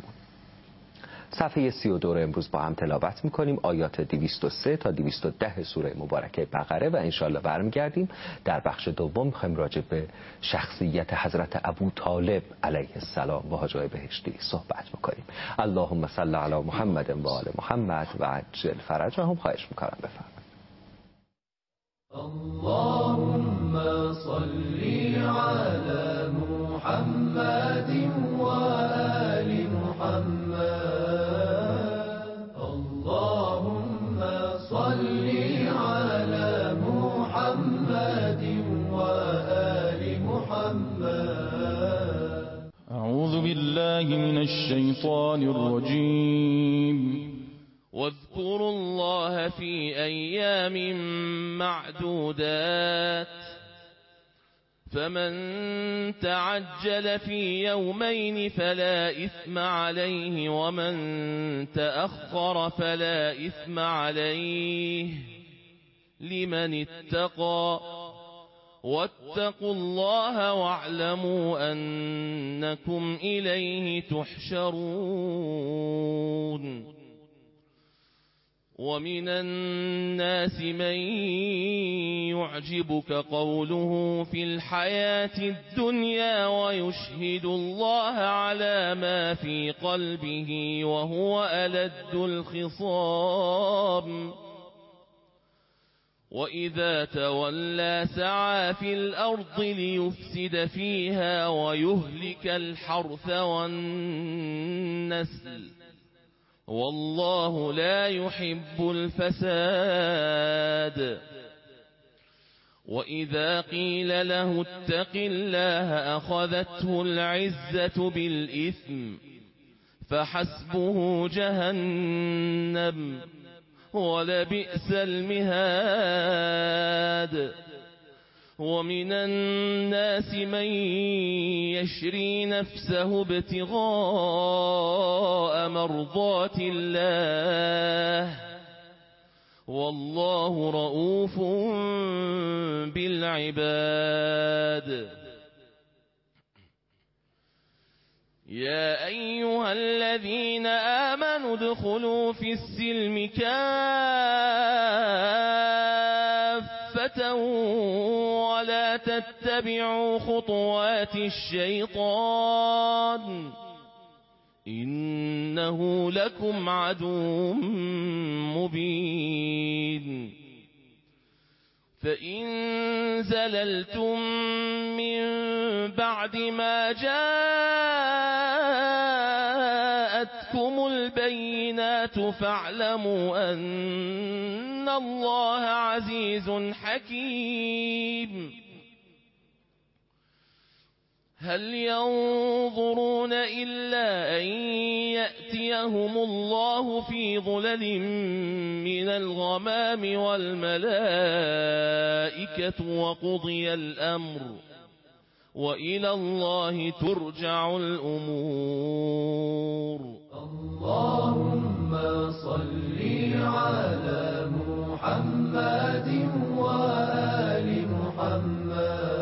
صفحه سی و دو رو امروز با هم تلاوت میکنیم، آیات دویست و سه تا دویست و ده سوره مبارکه بقره و انشالله برمیگردیم در بخش دوم میخوایم راجع به شخصیت حضرت ابو طالب علیه السلام با حاج آقای بهشتی صحبت بکنیم. اللهم صل علی محمد و آل محمد و عجل فرجهم. خواهش میکنم بفرمایید. اللهم صل علی محمد و آل محمد. اللهم صل على محمد وآل محمد. أعوذ بالله من الشيطان الرجيم. واذكروا الله في أيام معدودات فمن تعجل في يومين فلا إثم عليه ومن تأخر فلا إثم عليه لمن اتقى واتقوا الله واعلموا أنكم إليه تحشرون. ومن الناس من يعجبك قوله في الحياة الدنيا ويشهد الله على ما في قلبه وهو ألد الخصام. وإذا تولى سعى في الأرض ليفسد فيها ويهلك الحرث والنسل والله لا يحب الفساد. وإذا قيل له اتق الله أخذته العزة بالإثم فحسبه جهنم ولبئس المهاد. ومن الناس من يشري نفسه ابتغاء مرضات الله والله رؤوف بالعباد. يا أيها الذين آمنوا ادخلوا في السلم كافة ولا تتبعوا خطوات الشيطان إنه لكم عدو مبين. فإن زللتم من بعد ما جاءتكم البينات فاعلموا أن الله عزيز حكيم. هل ينظرون إلا أن يأتيهم الله في ظلل من الغمام والملائكة وقضي الأمر وإلى الله ترجع الأمور. اللهم صل على محمد وآل محمد.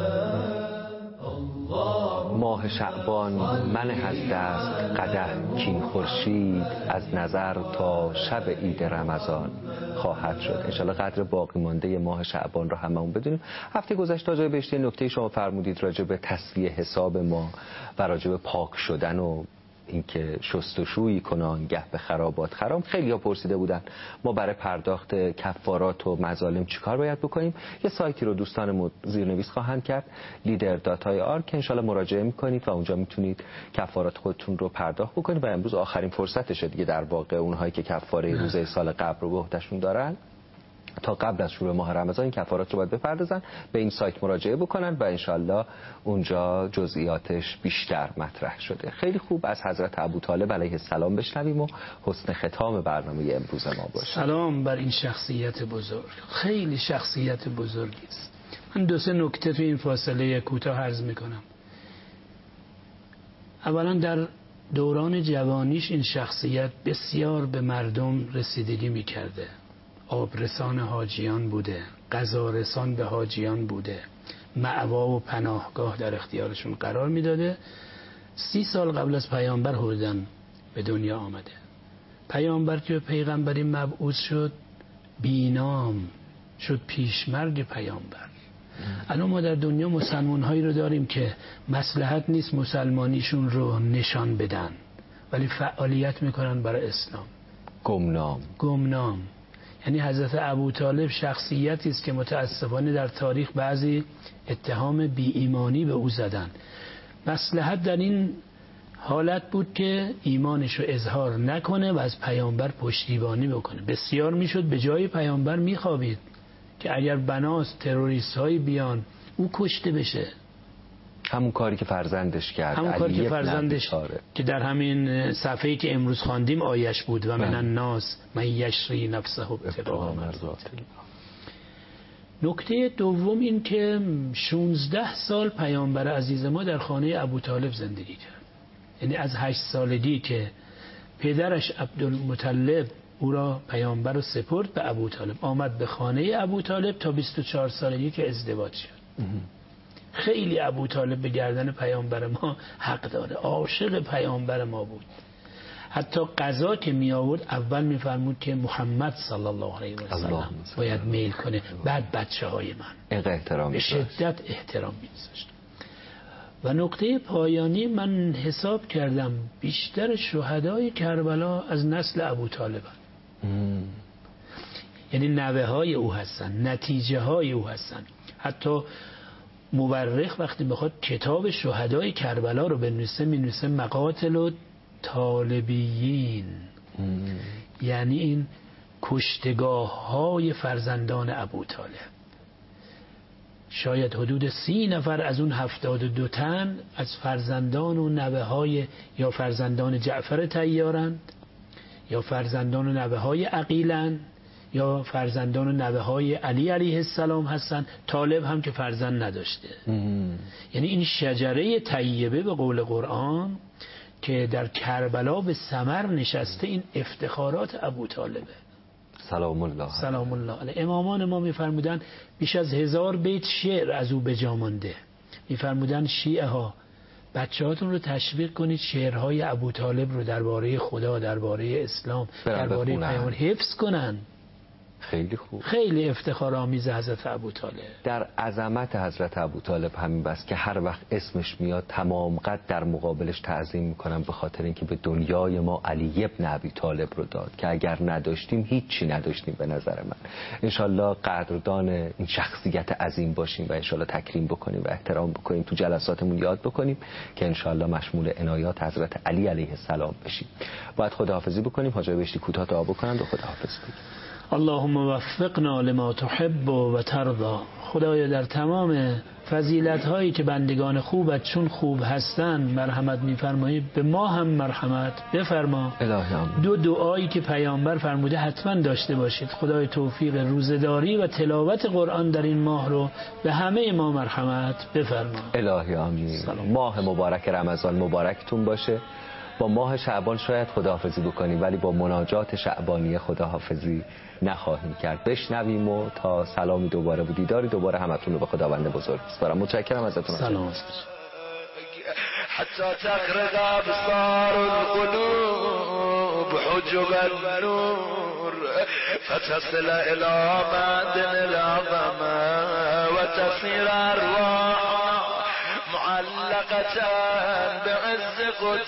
ماه شعبان منه از دست قدح کین خورشید از نظر تا شب عید رمضان خواهد شد. انشالله قدر باقی مانده ماه شعبان رو هممون بدونیم. هفته گذشته راجع به نکته شما فرمودید راجع به تصفیه حساب ما و راجع به پاک شدن و اینکه شستشویی کنان گه به خرابات خرام. خیلی ها پرسیده بودن ما برای پرداخت کفارات و مظالم چیکار باید بکنیم. یه سایتی رو دوستان زیرنویس خواهند کرد، لیدر داتای آر، که انشالله مراجعه میکنید و اونجا میتونید کفارات خودتون رو پرداخت بکنید و امروز آخرین فرصتشه دیگه. در واقع اونهایی که کفاره روزه سال قبل رو به عهدهشون دارن تا قبل از شروع ماه رمضان این کفارات رو باید بپردازن، به این سایت مراجعه بکنن و انشالله اونجا جزئیاتش بیشتر مطرح شده. خیلی خوب از حضرت ابوطالب علیه السلام بشنویم و حسن ختام برنامه امروز ما باشه. سلام بر این شخصیت بزرگ، خیلی شخصیت بزرگی است. من دو سه نکته تو این فاصله کوتاه عرض میکنم. اولا در دوران جوانیش این شخصیت بسیار به مردم رسیدگی میکرده. آبرسان حاجیان بوده، غذارسان به حاجیان بوده، مأوا و پناهگاه در اختیارشون قرار میداده. سی سال قبل از پیامبر هردن به دنیا آمده. پیامبر که به پیغمبری مبعوث شد بینام شد، پیشمرگ پیامبر. الان ما در دنیا مسلمان هایی رو داریم که مصلحت نیست مسلمانیشون رو نشان بدن ولی فعالیت میکنن برای اسلام. گمنام گمنام یعنی حضرت ابوطالب شخصیتی است که متاسفانه در تاریخ بعضی اتهام بی ایمانی به او زدن. مصلحت در این حالت بود که ایمانش رو اظهار نکنه و از پیامبر پشتیبانی بکنه. بسیار میشد به جای پیامبر میخوابید که اگر بناست تروریست هایی بیان او کشته بشه. همون کاری که فرزندش کرد، همون کاری که فرزندش که در همین صفحه‌ای که امروز خواندیم آیش بود و من الناس من یشری نفسه ابتغاء مرضات الله. نکته دوم این که شانزده سال پیامبر عزیز ما در خانه ابوطالب زندگی کرد. یعنی از هشت سالگی که پدرش عبدالمطلب او را پیامبر رو سپرد به ابوطالب، آمد به خانه ابوطالب تا بیست و چهار سالگی که ازدواج شد. خیلی ابوطالب به گردن پیامبر ما حق داره، عاشق پیامبر ما بود. حتی قضا که می آورد اول می فرمود که محمد صلی الله علیه و سلم باید میل کنه، بعد بچه های من. احترام به شدت احترام می گذاشت. و نقطه پایانی من حساب کردم بیشتر شهدای کربلا از نسل ابوطالبن. یعنی نوه های او هستن، نتیجه های او هستن. حتی مورخ وقتی بخواد کتاب شهدای کربلا رو بنویسه مینویسه مقاتل و طالبیین، یعنی این کشتگاه های فرزندان ابوطالب. شاید حدود سی نفر از اون هفتاد و دو تن از فرزندان و نوه های یا فرزندان جعفر طیارند یا فرزندان و نوه های عقیلند یا فرزندان و نوه های علی علیه السلام هستن. طالب هم که فرزند نداشته. یعنی این شجره طیبه به قول قرآن که در کربلا به ثمر نشسته، این افتخارات ابو طالبه سلام الله سلام الله علیه. امامان ما میفرمودن بیش از هزار بیت شعر از او به جا مانده. میفرمودن شیعه ها بچه هاتون رو تشویق کنید شعرهای ابو طالب رو درباره خدا، درباره اسلام، درباره پیامبر حفظ کنن. خیلی خوب. خیلی افتخار آمیز حضرت ابو طالب. در عظمت حضرت ابو طالب همین بس که هر وقت اسمش میاد تمام قد در مقابلش تعظیم میکنم، به خاطر اینکه به دنیای ما علی ابن ابی طالب رو داد که اگر نداشتیم هیچی نداشتیم. به نظر من انشالله قدردان این شخصیت عظیم باشیم و انشالله تکریم بکنیم و احترام بکنیم، تو جلساتمون یاد بکنیم که انشالله مشمول عنایات حضرت علی علیه السلام بشیم. باید خداحافظی بکنیم. حاج بهشتی کوتاه دعا بکنند و خداحافظ بگیم. اللهم وفقنا لما تحب و ترضا. خدایا در تمام فضیلت هایی که بندگان خوبت چون خوب هستن مرحمت میفرمایی، به ما هم مرحمت بفرما. دو دعایی که پیامبر فرموده حتما داشته باشید. خدای توفیق روزداری و تلاوت قرآن در این ماه رو به همه ما مرحمت بفرما. الهی آمین. ماه مبارک رمضان مبارکتون باشه. با ماه شعبان شاید خداحافظی بکنیم ولی با مناجات شعبانی خداحافظی نخواهیم کرد. بشنویم و تا سلامی دوباره و دیداری دوباره همتون رو به خداوند بزرگ بسپارم. متشکرم ازتون. سلام. حتى تغرق أبصار القلوب حجب النور فتصل إلى معدن العظمة وتصير أرواح معلقة بعز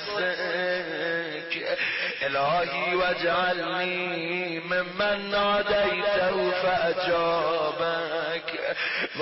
قدسك إلهي واجعلني ممن ناديته فأجابك